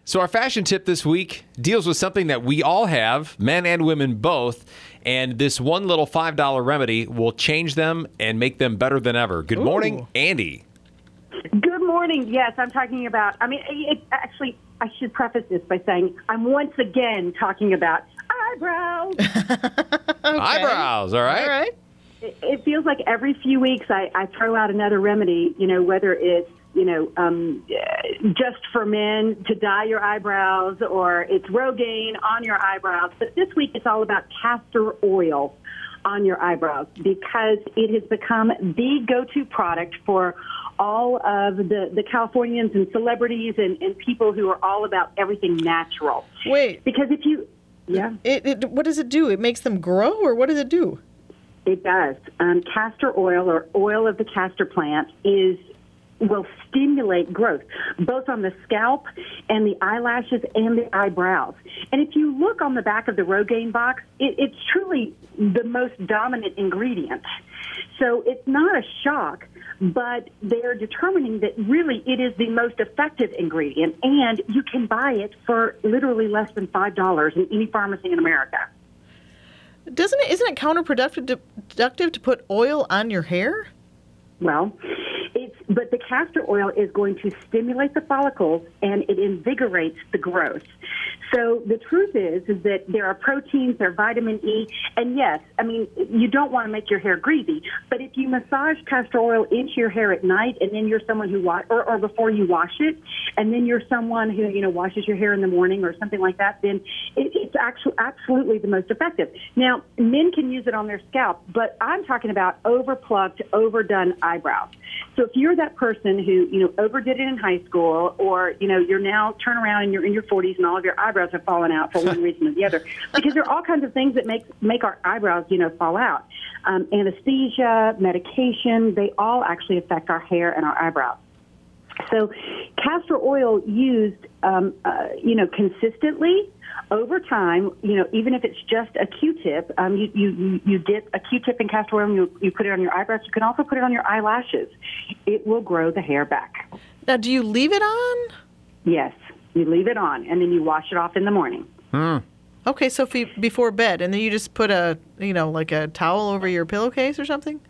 So our fashion tip this week deals with something that we all have, men and women both, and this one little $5 remedy will change them and make them better than ever. Good morning, Andy. Good morning. Yes, I'm talking about, actually, I should preface this by saying I'm once again talking about eyebrows. Eyebrows, all right. All right. It feels like every few weeks I throw out another remedy, whether it's, just for men to dye your eyebrows or it's Rogaine on your eyebrows. But this week it's all about castor oil on your eyebrows because it has become the go-to product for all of the Californians and celebrities and people who are all about everything natural. Wait. Because if you, yeah. What does it do? It makes them grow, or what does it do? It does. Castor oil or oil of the castor plant will stimulate growth, both on the scalp and the eyelashes and the eyebrows. And if you look on the back of the Rogaine box, it's truly the most dominant ingredient. So it's not a shock, but they're determining that really it is the most effective ingredient, and you can buy it for literally less than $5 in any pharmacy in America. Isn't it counterproductive to put oil on your hair? Well, but the castor oil is going to stimulate the follicles and it invigorates the growth. So the truth is that there are proteins, there are vitamin E, and yes, you don't want to make your hair greasy, but if you massage castor oil into your hair at night and then you're someone who or before you wash it, and then you're someone who, washes your hair in the morning or something like that, then it's actually absolutely the most effective. Now, men can use it on their scalp, but I'm talking about overplucked, overdone eyebrows. So if you're that person who, overdid it in high school or, you're now turn around and you're in your 40s and all of your eyebrows have fallen out for one reason or the other, because there are all kinds of things that make our eyebrows, fall out. Anesthesia, medication, they all actually affect our hair and our eyebrows. So castor oil used, consistently over time, even if it's just a Q-tip, you dip a Q-tip in castor oil and you put it on your eyebrows. You can also put it on your eyelashes. It will grow the hair back. Now, do you leave it on? Yes, you leave it on, and then you wash it off in the morning. Okay, so before bed, and then you just put a towel over your pillowcase or something?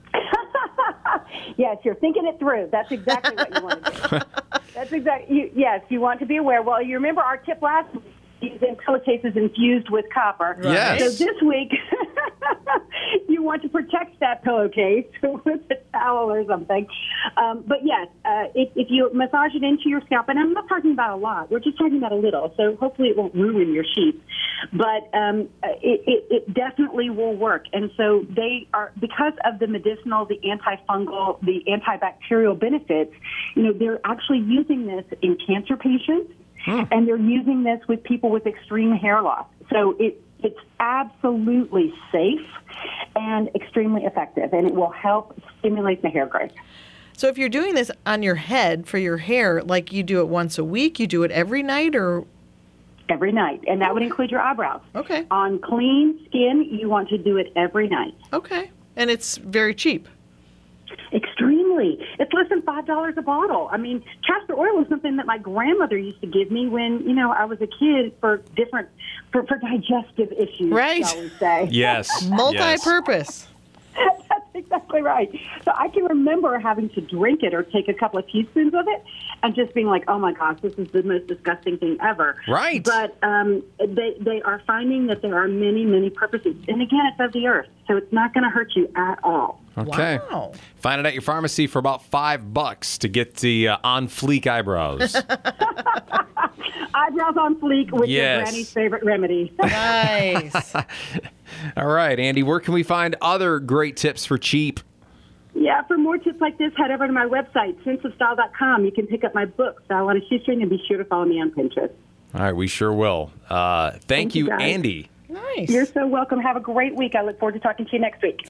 Yes, you're thinking it through. That's exactly what you want to do. That's exactly. Yes, you want to be aware. Well, you remember our tip last week, using pillowcases infused with copper. Yes. So this week, you want to protect that pillowcase with a towel or something. But yes, if you massage it into your scalp, and I'm not talking about a lot, we're just talking about a little, so hopefully it won't ruin your sheets. But it definitely will work. And so they are, because of the medicinal, the antifungal, the antibacterial benefits, they're actually using this in cancer patients. And they're using this with people with extreme hair loss. So it's absolutely safe and extremely effective, and it will help stimulate the hair growth. So if you're doing this on your head for your hair, like you do it once a week, you do it every night, or? Every night, and that would include your eyebrows. Okay. On clean skin, you want to do it every night. Okay. And it's very cheap. Extremely. It's less than $5 a bottle. Castor oil is something that my grandmother used to give me when, I was a kid for digestive issues, right, shall we say. Yes. Multi-purpose. That's exactly right. So I can remember having to drink it or take a couple of teaspoons of it and just being like, oh, my gosh, this is the most disgusting thing ever. Right. But they are finding that there are many, many purposes. And, again, it's of the earth, so it's not going to hurt you at all. Okay. Wow. Find it at your pharmacy for about $5 to get the on fleek eyebrows. Eyebrows on fleek with your granny's favorite remedy. Nice. All right, Andy, where can we find other great tips for cheap? Yeah, for more tips like this, head over to my website, senseofstyle.com. You can pick up my book, Style on a Shoestring, and be sure to follow me on Pinterest. All right, we sure will. Thank you, guys. Andy. Nice. You're so welcome. Have a great week. I look forward to talking to you next week.